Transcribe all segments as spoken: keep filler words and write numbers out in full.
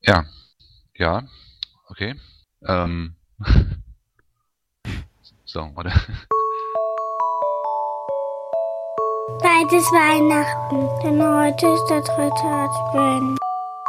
Ja, ja, okay. Ähm, so, warte. Bald ist Weihnachten, denn heute ist der dritte Advent.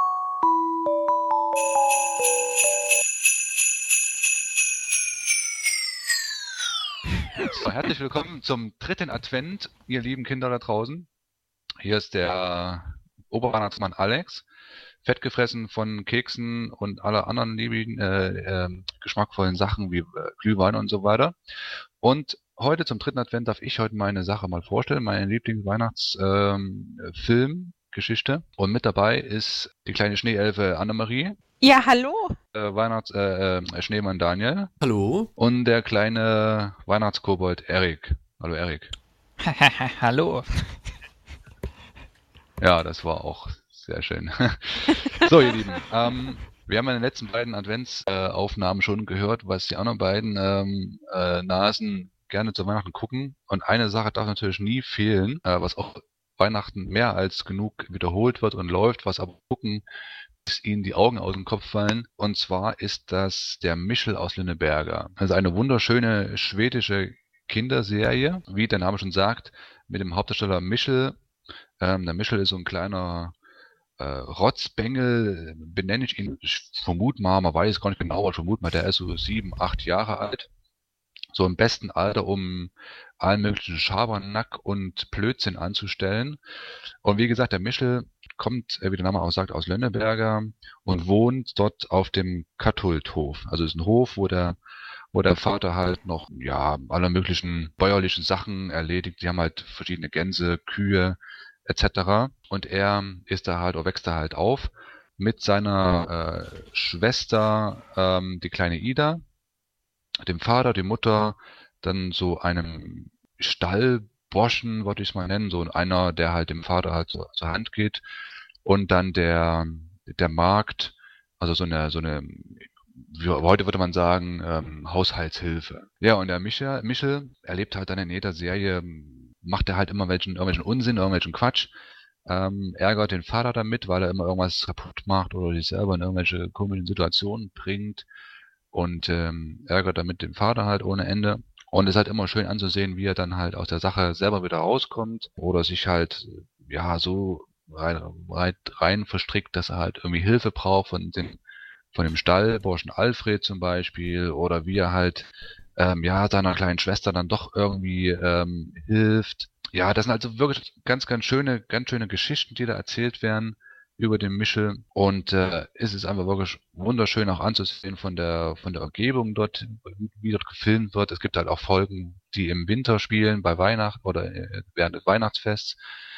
So, herzlich willkommen zum dritten Advent, ihr lieben Kinder da draußen. Hier ist der Oberweihnachtsmann Alex, fettgefressen von Keksen und aller anderen lieben, äh, äh, geschmackvollen Sachen wie äh, Glühwein und so weiter. Und heute zum dritten Advent darf ich heute meine Sache mal vorstellen, meine Lieblingsweihnachtsfilm, ähm, Film, Geschichte. Und mit dabei ist die kleine Schneeelfe Annemarie, Ja, hallo. äh, Weihnachts äh, äh, Schneemann Daniel Hallo? und der kleine Weihnachtskobold Erik. Hallo Erik. Hallo. Ja, das war auch sehr schön. So, ihr Lieben, ähm, wir haben in den letzten beiden Adventsaufnahmen schon gehört, was die anderen beiden ähm, äh, Nasen gerne zu Weihnachten gucken. Und eine Sache darf natürlich nie fehlen, äh, was auch Weihnachten mehr als genug wiederholt wird und läuft, was aber gucken, bis ihnen die Augen aus dem Kopf fallen. Und zwar ist das der Michel aus Lönneberger. Also eine wunderschöne schwedische Kinderserie, wie der Name schon sagt, mit dem Hauptdarsteller Michel. Ähm, der Michel ist so ein kleiner äh, Rotzbengel, benenne ich ihn. Ich vermute mal, man weiß gar nicht genau, aber ich vermute mal, der ist so sieben, acht Jahre alt. So im besten Alter, um allen möglichen Schabernack und Blödsinn anzustellen. Und wie gesagt, der Michel kommt, äh, wie der Name auch sagt, aus Lönneberger und wohnt dort auf dem Kathulthof. Also es ist ein Hof, wo der wo der Vater halt noch, ja, alle möglichen bäuerlichen Sachen erledigt. Die haben halt verschiedene Gänse, Kühe et cetera. Und er ist da halt, oder wächst da halt auf mit seiner äh, Schwester, ähm, die kleine Ida, dem Vater, die Mutter, dann so einem Stallburschen, würde ich es mal nennen, so einer, der halt dem Vater halt so zur Hand geht. Und dann der, der Magd, also so eine, so eine, wie, heute würde man sagen, ähm, Haushaltshilfe. Ja, und der Michel, Michel erlebt halt dann in jeder Serie, macht er halt immer welchen, irgendwelchen Unsinn, irgendwelchen Quatsch, ähm, ärgert den Vater damit, weil er immer irgendwas kaputt macht oder sich selber in irgendwelche komischen Situationen bringt und ähm, ärgert damit den Vater halt ohne Ende. Und es ist halt immer schön anzusehen, wie er dann halt aus der Sache selber wieder rauskommt oder sich halt, ja, so rein, rein, rein verstrickt, dass er halt irgendwie Hilfe braucht von dem, von dem Stallburschen Alfred zum Beispiel, oder wie er halt, ähm, ja, seiner kleinen Schwester dann doch irgendwie ähm, hilft. Ja, das sind also wirklich ganz, ganz schöne, ganz schöne Geschichten, die da erzählt werden über den Michel. Und äh, es ist einfach wirklich wunderschön auch anzusehen von der von der Umgebung dort, wie dort gefilmt wird. Es gibt halt auch Folgen, die im Winter spielen, bei Weihnachten oder äh, während des Weihnachtsfests,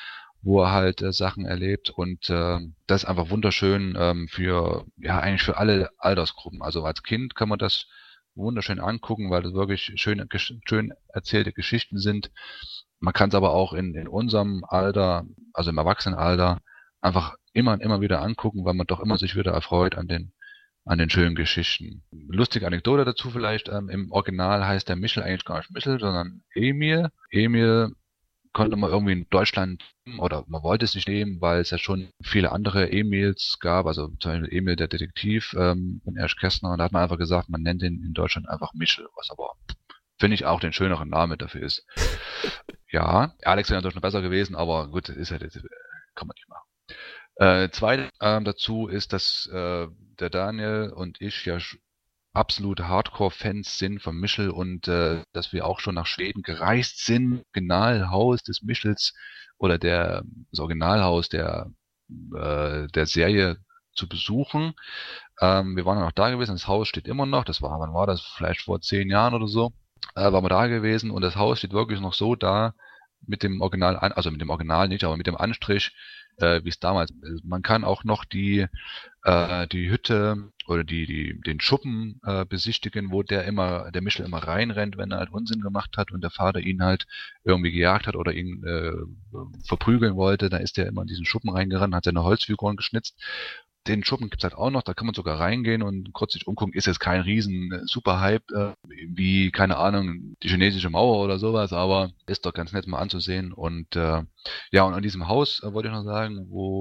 wo er halt äh, Sachen erlebt. Und äh, das ist einfach wunderschön ähm, für, ja, eigentlich für alle Altersgruppen. Also als Kind kann man das wunderschön angucken, weil das wirklich schön, schön erzählte Geschichten sind. Man kann es aber auch in, in unserem Alter, also im Erwachsenenalter, einfach immer und immer wieder angucken, weil man doch immer sich wieder erfreut an den an den schönen Geschichten. Lustige Anekdote dazu vielleicht, ähm, im Original heißt der Michel eigentlich gar nicht Michel, sondern Emil. Emil konnte man irgendwie in Deutschland, oder man wollte es nicht nehmen, weil es ja schon viele andere Emils gab, also zum Beispiel Emil der Detektiv ähm, von Erich Kästner, und da hat man einfach gesagt, man nennt ihn in Deutschland einfach Michel, was aber, finde ich, auch den schöneren Namen dafür ist. Ja, Alex wäre natürlich noch besser gewesen, aber gut, ist ja, das kann man nicht machen. Äh, zweites ähm, dazu ist, dass äh, der Daniel und ich ja absolute Hardcore-Fans sind von Michel und äh, dass wir auch schon nach Schweden gereist sind, Originalhaus des Michels oder der das Originalhaus der äh, der Serie zu besuchen. Ähm, wir waren dann auch da gewesen, das Haus steht immer noch, das war, wann war das, vielleicht vor zehn Jahren oder so, äh, waren wir da gewesen und das Haus steht wirklich noch so da mit dem Original, also mit dem Original nicht, aber mit dem Anstrich, äh, wie es damals. Man kann auch noch die äh, die Hütte oder die die den Schuppen äh, besichtigen, wo der immer der Michel immer reinrennt, wenn er halt Unsinn gemacht hat und der Vater ihn halt irgendwie gejagt hat oder ihn äh, verprügeln wollte. Da ist er immer in diesen Schuppen reingerannt, hat seine Holzfiguren geschnitzt. Den Schuppen gibt's halt auch noch, da kann man sogar reingehen und kurz sich umgucken. Ist jetzt kein riesen äh, super Hype, äh, wie, keine Ahnung, die chinesische Mauer oder sowas, aber ist doch ganz nett mal anzusehen. Und äh, ja, und an diesem Haus äh, wollte ich noch sagen, wo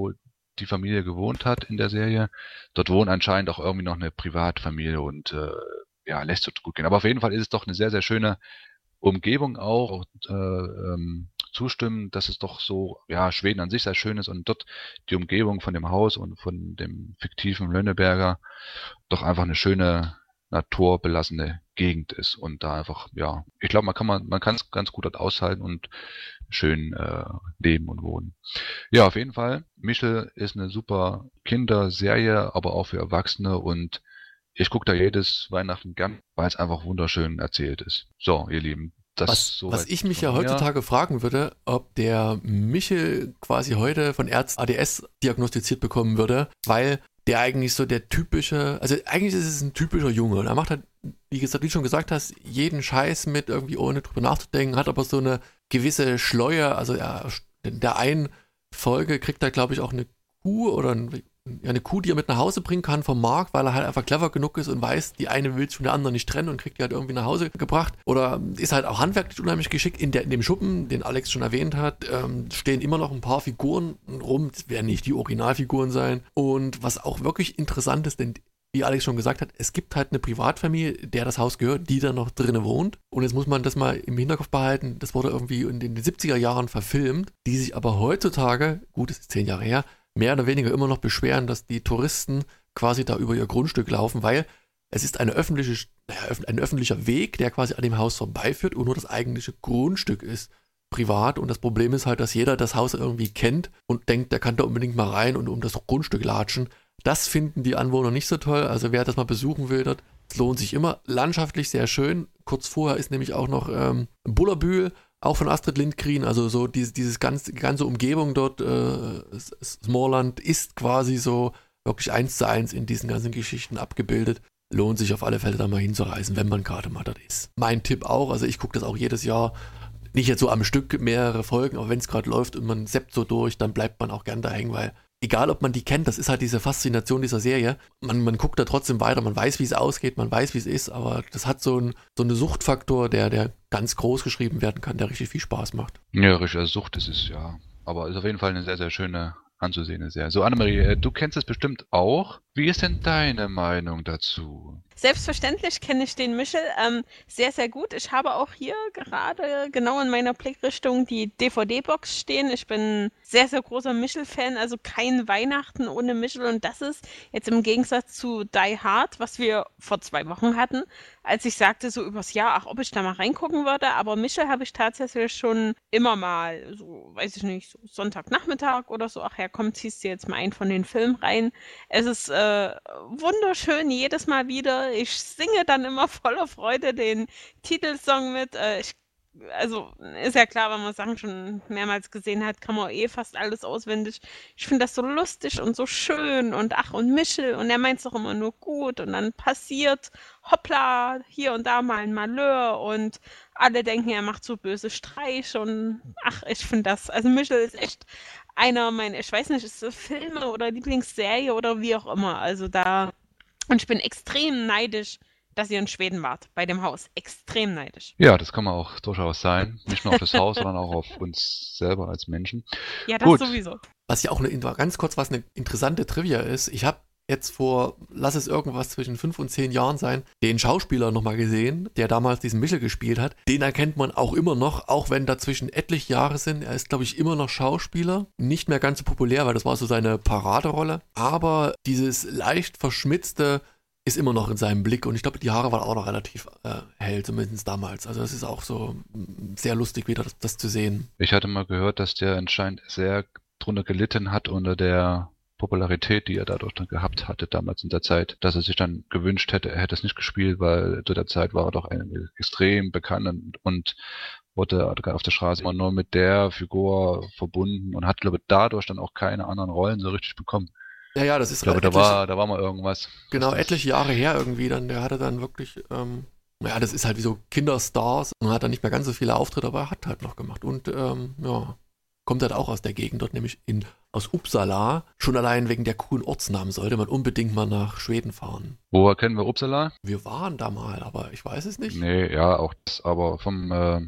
die Familie gewohnt hat in der Serie. Dort wohnt anscheinend auch irgendwie noch eine Privatfamilie und äh, ja, lässt es gut gehen. Aber auf jeden Fall ist es doch eine sehr, sehr schöne Umgebung auch, auch äh, ähm, zustimmen, dass es doch so, ja, Schweden an sich sehr schön ist und dort die Umgebung von dem Haus und von dem fiktiven Lönneberger doch einfach eine schöne, naturbelassene Gegend ist und da einfach, ja, ich glaube, man kann man, man kann es ganz gut dort aushalten und schön äh, leben und wohnen. Ja, auf jeden Fall. Michel ist eine super Kinderserie, aber auch für Erwachsene und ich gucke da jedes Weihnachten gern, weil es einfach wunderschön erzählt ist. So, ihr Lieben, das Was, soweit was ich mich von ja mir. heutzutage fragen würde, ob der Michel quasi heute von Ärzten A D S diagnostiziert bekommen würde, weil der eigentlich so der typische, also eigentlich ist es ein typischer Junge. Und er macht halt, wie gesagt, wie du schon gesagt hast, jeden Scheiß mit irgendwie ohne drüber nachzudenken, hat aber so eine gewisse Schleue, also er, in der einen Folge kriegt er, glaube ich, auch eine Kuh oder ein, ja, eine Kuh, die er mit nach Hause bringen kann vom Markt, weil er halt einfach clever genug ist und weiß, die eine will sich von der anderen nicht trennen und kriegt die halt irgendwie nach Hause gebracht. Oder ist halt auch handwerklich unheimlich geschickt. In, der, in dem Schuppen, den Alex schon erwähnt hat, ähm, stehen immer noch ein paar Figuren rum. Das werden nicht die Originalfiguren sein. Und was auch wirklich interessant ist, denn wie Alex schon gesagt hat, es gibt halt eine Privatfamilie, der das Haus gehört, die da noch drinnen wohnt. Und jetzt muss man das mal im Hinterkopf behalten, das wurde irgendwie in den siebziger Jahren verfilmt, die sich aber heutzutage, gut, es ist zehn Jahre her, mehr oder weniger immer noch beschweren, dass die Touristen quasi da über ihr Grundstück laufen, weil es ist eine öffentliche, naja, ein öffentlicher Weg, der quasi an dem Haus vorbeiführt und nur das eigentliche Grundstück ist privat. Und das Problem ist halt, dass jeder das Haus irgendwie kennt und denkt, der kann da unbedingt mal rein und um das Grundstück latschen. Das finden die Anwohner nicht so toll. Also wer das mal besuchen will, das lohnt sich immer. Landschaftlich sehr schön. Kurz vorher ist nämlich auch noch ähm, Bullerbühl, auch von Astrid Lindgren, also so dieses, dieses ganze, ganze Umgebung dort, äh, Smallland ist quasi so wirklich eins zu eins in diesen ganzen Geschichten abgebildet. Lohnt sich auf alle Fälle da mal hinzureisen, wenn man gerade mal dort ist. Mein Tipp auch, also ich gucke das auch jedes Jahr, nicht jetzt so am Stück mehrere Folgen, aber wenn es gerade läuft und man seppt so durch, dann bleibt man auch gern da hängen, weil egal ob man die kennt, das ist halt diese Faszination dieser Serie. Man, man guckt da trotzdem weiter, man weiß, wie es ausgeht, man weiß, wie es ist, aber das hat so, ein, so einen Suchtfaktor, der, der ganz groß geschrieben werden kann, der richtig viel Spaß macht. Ja, richtig, Sucht ist es, ja. Aber ist auf jeden Fall eine sehr, sehr schöne anzusehende Serie. So, Annemarie, du kennst es bestimmt auch. Wie ist denn deine Meinung dazu? Selbstverständlich kenne ich den Michel ähm, sehr, sehr gut. Ich habe auch hier gerade genau in meiner Blickrichtung die D V D-Box stehen. Ich bin sehr, sehr großer Michel-Fan, also kein Weihnachten ohne Michel. Und das ist jetzt im Gegensatz zu Die Hard, was wir vor zwei Wochen hatten, als ich sagte so übers Jahr, ach, ob ich da mal reingucken würde. Aber Michel habe ich tatsächlich schon immer mal, so, weiß ich nicht, so Sonntagnachmittag oder so, ach ja, komm, ziehst du jetzt mal einen von den Filmen rein. Es ist äh, wunderschön, jedes Mal wieder. Ich singe dann immer voller Freude den Titelsong mit. Äh, ich, also ist ja klar, wenn man Sachen schon mehrmals gesehen hat, kann man eh fast alles auswendig. Ich finde das so lustig und so schön und ach und Michel und er meint es doch immer nur gut und dann passiert, hoppla, hier und da mal ein Malheur und alle denken, er macht so böse Streiche und ach, ich finde das, also Michel ist echt einer meiner, ich weiß nicht, ist das Filme oder Lieblingsserie oder wie auch immer, also da, und ich bin extrem neidisch, dass ihr in Schweden wart, bei dem Haus. Extrem neidisch. Ja, das kann man auch durchaus sein. Nicht nur auf das Haus, sondern auch auf uns selber als Menschen. Ja, das Gut. sowieso. Was ja auch eine, ganz kurz, was eine interessante Trivia ist, ich habe jetzt vor, lass es irgendwas zwischen fünf und zehn Jahren sein, den Schauspieler nochmal gesehen, der damals diesen Michel gespielt hat. Den erkennt man auch immer noch, auch wenn dazwischen etliche Jahre sind. Er ist, glaube ich, immer noch Schauspieler. Nicht mehr ganz so populär, weil das war so seine Paraderolle. Aber dieses leicht verschmitzte ist immer noch in seinem Blick und ich glaube, die Haare waren auch noch relativ äh, hell, zumindest damals. Also es ist auch so mm, sehr lustig wieder, das, das zu sehen. Ich hatte mal gehört, dass der anscheinend sehr drunter gelitten hat unter der Popularität, die er dadurch dann gehabt hatte damals in der Zeit, dass er sich dann gewünscht hätte, er hätte es nicht gespielt, weil zu der Zeit war er doch ein, extrem bekannt und, und wurde auf der Straße immer nur mit der Figur verbunden und hat, glaube ich, dadurch dann auch keine anderen Rollen so richtig bekommen. Ja, ja, das ist... Ich glaube, da war, da war mal irgendwas. Genau, etliche Jahre her irgendwie dann, der hatte dann wirklich, ähm, naja, das ist halt wie so Kinderstars und hat dann nicht mehr ganz so viele Auftritte, aber er hat halt noch gemacht und, ähm, ja, kommt halt auch aus der Gegend dort, nämlich in, aus Uppsala. Schon allein wegen der coolen Ortsnamen sollte man unbedingt mal nach Schweden fahren. Woher kennen wir Uppsala? Wir waren da mal, aber ich weiß es nicht. Nee, ja, auch das, aber vom, äh,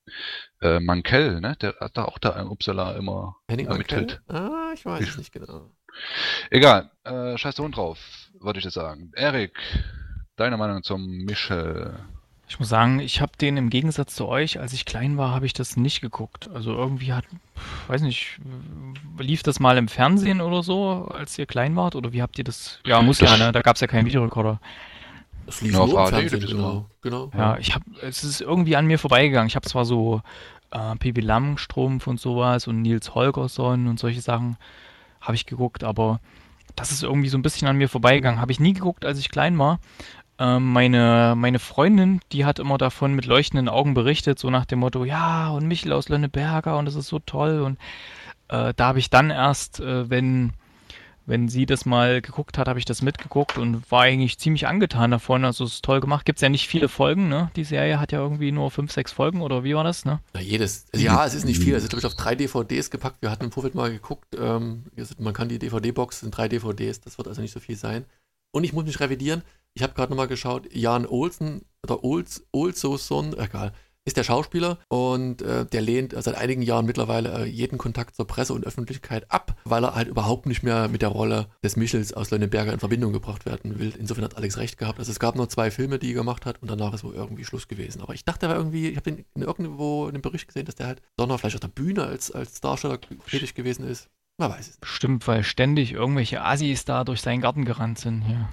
äh, Mankell, ne, der hat da auch da in Uppsala immer Henning Mankell? ermittelt. Ah, ich weiß es nicht genau. Egal, äh, scheiß Ton drauf, würde ich jetzt sagen. Erik, deine Meinung zum Michel? Ich muss sagen, ich habe den im Gegensatz zu euch, als ich klein war, habe ich das nicht geguckt. Also irgendwie hat, weiß nicht, lief das mal im Fernsehen oder so, als ihr klein wart? Oder wie habt ihr das? Ja, muss ja, ne? Da gab es ja keinen Videorekorder. Das lief Ja, auf nur im A R D Fernsehen, gibt es genau. genau. Ja, ich habe, es ist irgendwie an mir vorbeigegangen. Ich habe zwar so äh, Pippi Langstrumpf und sowas und Nils Holgersson und solche Sachen habe ich geguckt, aber das ist irgendwie so ein bisschen an mir vorbeigegangen. Habe ich nie geguckt, als ich klein war. Ähm, meine, meine Freundin, die hat immer davon mit leuchtenden Augen berichtet, so nach dem Motto, ja, und Michel aus Lönneberger und das ist so toll. Und äh, da habe ich dann erst, äh, wenn, wenn sie das mal geguckt hat, habe ich das mitgeguckt und war eigentlich ziemlich angetan davon. Also es ist toll gemacht. Gibt es ja nicht viele Folgen, ne? Die Serie hat ja irgendwie nur fünf, sechs Folgen oder wie war das, ne? Ja, jedes. Also ja, es ist nicht viel. Es ist, glaube ich, auf drei D V Ds gepackt. Wir hatten im Vorfeld mal geguckt. Ähm, man kann die D V D-Box in drei D V Ds. Das wird also nicht so viel sein. Und ich muss mich revidieren. Ich habe gerade nochmal geschaut. Jan Olsen oder Ols, Olsson, egal, ist der Schauspieler und äh, der lehnt äh, seit einigen Jahren mittlerweile äh, jeden Kontakt zur Presse und Öffentlichkeit ab, weil er halt überhaupt nicht mehr mit der Rolle des Michels aus Lönneberger in Verbindung gebracht werden will. Insofern hat Alex recht gehabt. Also es gab nur zwei Filme, die er gemacht hat und danach ist wohl irgendwie Schluss gewesen. Aber ich dachte, er war irgendwie, ich habe den in irgendwo in einem Bericht gesehen, dass der halt Donner vielleicht auf der Bühne als, als Darsteller tätig gewesen ist. Man weiß es. Bestimmt, weil ständig irgendwelche Assis da durch seinen Garten gerannt sind hier.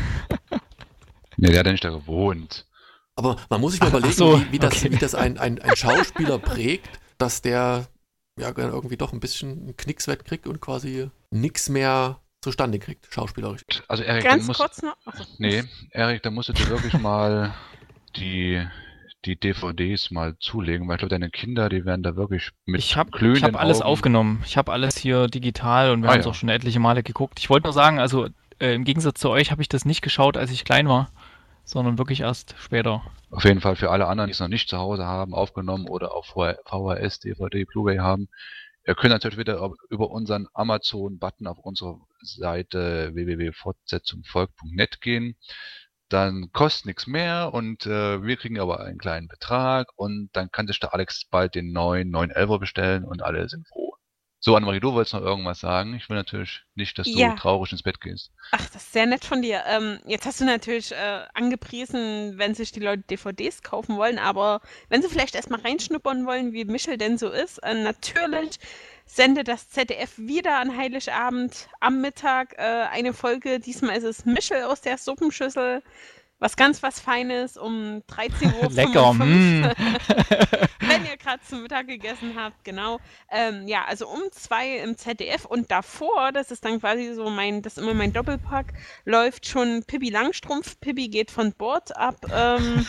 Ne, der hat ja nicht da gewohnt. Aber man muss sich mal Ach, überlegen, ach so, wie, wie das, okay. wie das ein, ein, ein Schauspieler prägt, dass der ja irgendwie doch ein bisschen einen Knicks wegkriegt und quasi nichts mehr zustande kriegt, schauspielerisch. Also Erik, Ganz dann musst, kurz noch. Achso. nee, Erik, da musst du dir wirklich mal die, die D V Ds mal zulegen, weil ich glaube, deine Kinder, die werden da wirklich mit Ich habe glühenden ich hab alles Augen. aufgenommen. Ich habe alles hier digital und wir Ah, haben es ja. auch schon etliche Male geguckt. Ich wollte nur sagen, also äh, im Gegensatz zu euch habe ich das nicht geschaut, als ich klein war, sondern wirklich erst später. Auf jeden Fall für alle anderen, die es noch nicht zu Hause haben, aufgenommen oder auf V H S, D V D, Blu-ray haben. Ihr könnt natürlich wieder über unseren Amazon-Button auf unserer Seite w w w punkt fortsetzung volk punkt net gehen. Dann kostet nichts mehr und äh, wir kriegen aber einen kleinen Betrag und dann kann sich der Alex bald den neuen neun elfer bestellen und alle sind froh. So, Annemarie, du wolltest noch irgendwas sagen. Ich will natürlich nicht, dass du Ja. traurig ins Bett gehst. Ach, das ist sehr nett von dir. Ähm, jetzt hast du natürlich äh, angepriesen, wenn sich die Leute D V Ds kaufen wollen, aber wenn sie vielleicht erstmal reinschnuppern wollen, wie Michel denn so ist, äh, natürlich sendet das Z D F wieder an Heiligabend am Mittag äh, eine Folge. Diesmal ist es Michel aus der Suppenschüssel. Was ganz was Feines um dreizehn Uhr Lecker, fünfundfünfzig. mm. Wenn ihr gerade zum Mittag gegessen habt, genau. Ähm, ja, also um zwei im Z D F und davor, das ist dann quasi so mein, das ist immer mein Doppelpack, läuft schon Pippi Langstrumpf. Pippi geht von Bord ab. Ähm,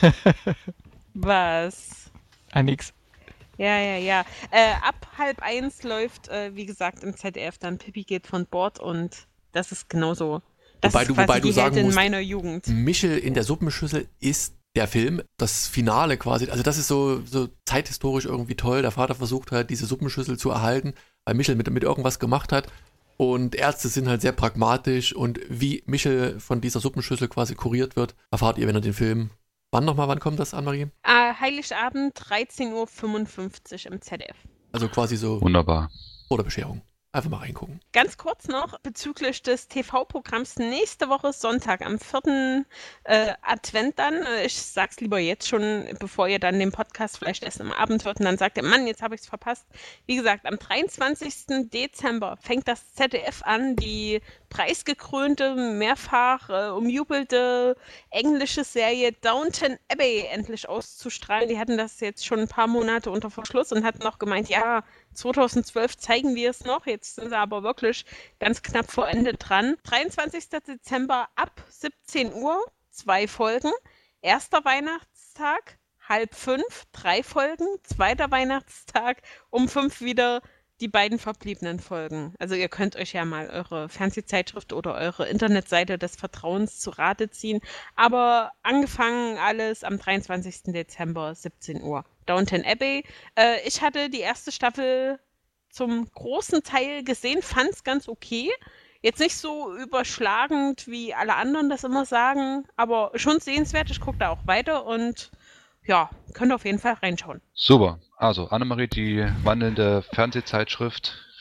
was? Ah, nix. Ja, ja, ja. Äh, ab halb eins läuft, äh, wie gesagt, im Z D F dann Pippi geht von Bord und das ist genauso. Das Wobei ist du- quasi wobei du die sagen Heldin musst, meiner Jugend. Michel in der Suppenschüssel ist der Film, das Finale quasi, also das ist so, so zeithistorisch irgendwie toll. Der Vater versucht halt, diese Suppenschüssel zu erhalten, weil Michel mit, mit irgendwas gemacht hat. Und Ärzte sind halt sehr pragmatisch und wie Michel von dieser Suppenschüssel quasi kuriert wird, erfahrt ihr, wenn ihr den Film. Wann nochmal, wann kommt das, Annemarie? Äh, Heiligabend dreizehn Uhr fünfundfünfzig im Z D F. Also quasi so Wunderbar. vor der Bescherung. Einfach mal reingucken. Ganz kurz noch bezüglich des T V-Programms nächste Woche Sonntag am vierten Äh, Advent dann. Äh, Ich sag's lieber jetzt schon, bevor ihr dann den Podcast vielleicht erst am Abend hört und dann sagt ihr, Mann, jetzt habe ich's verpasst. Wie gesagt, am dreiundzwanzigsten Dezember fängt das Z D F an, die preisgekrönte, mehrfach äh, umjubelte englische Serie Downton Abbey endlich auszustrahlen. Die hatten das jetzt schon ein paar Monate unter Verschluss und hatten noch gemeint, ja, zweitausendzwölf zeigen wir es noch. Jetzt sind sie aber wirklich ganz knapp vor Ende dran. dreiundzwanzigsten Dezember ab siebzehn Uhr, zwei Folgen. Erster Weihnachtstag, halb fünf, drei Folgen. Zweiter Weihnachtstag, um fünf wieder die beiden verbliebenen Folgen. Also ihr könnt euch ja mal eure Fernsehzeitschrift oder eure Internetseite des Vertrauens zu Rate ziehen. Aber angefangen alles am dreiundzwanzigsten Dezember, siebzehn Uhr. Downton Abbey. Äh, ich hatte die erste Staffel zum großen Teil gesehen, fand es ganz okay. Jetzt nicht so überschlagend, wie alle anderen das immer sagen, aber schon sehenswert. Ich gucke da auch weiter und ja, könnt auf jeden Fall reinschauen. Super. Also, Annemarie, die wandelnde Fernsehzeitschrift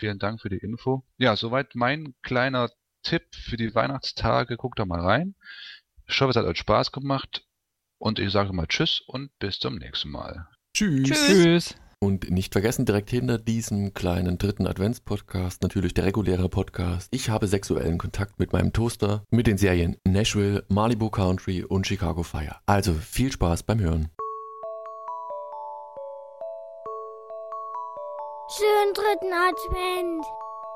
vielen Dank für die Info. Ja, soweit mein kleiner Tipp für die Weihnachtstage. Guckt da mal rein. Ich hoffe, es hat euch Spaß gemacht. Und ich sage mal Tschüss und bis zum nächsten Mal. Tschüss. Tschüss. Tschüss. Und nicht vergessen, direkt hinter diesem kleinen dritten Advents-Podcast natürlich der reguläre Podcast. Ich habe sexuellen Kontakt mit meinem Toaster, mit den Serien Nashville, Malibu Country und Chicago Fire. Also viel Spaß beim Hören. Schönen dritten Advent.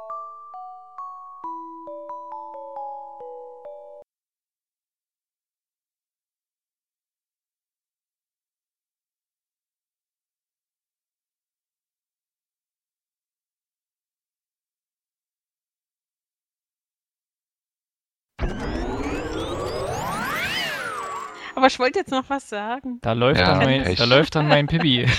Aber ich wollte jetzt noch was sagen. Da läuft, Ja, dann, mein, echt. da läuft dann mein Pippi.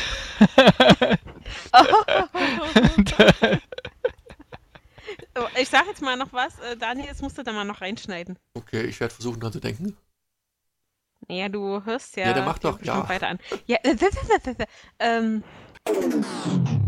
Oh, ich sag jetzt mal noch was. Äh, Daniel, das musst du dann mal noch reinschneiden. Okay, ich werde versuchen dran zu denken. Naja, du hörst ja, Ja, der macht doch, bestimmt ja. weiter an. Ja, äh, ähm.